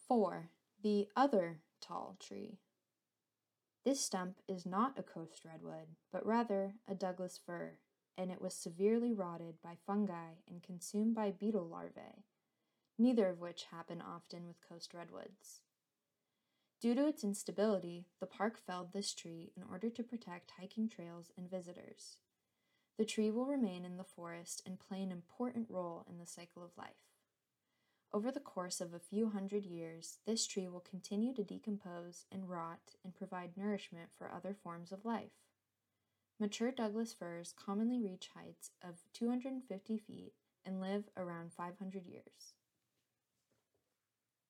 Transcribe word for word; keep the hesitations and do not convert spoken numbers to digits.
Four, the other tall tree. This stump is not a coast redwood, but rather a Douglas fir, and it was severely rotted by fungi and consumed by beetle larvae, neither of which happen often with coast redwoods. Due to its instability, the park felled this tree in order to protect hiking trails and visitors. The tree will remain in the forest and play an important role in the cycle of life. Over the course of a few hundred years, this tree will continue to decompose and rot and provide nourishment for other forms of life. Mature Douglas firs commonly reach heights of two hundred fifty feet and live around five hundred years.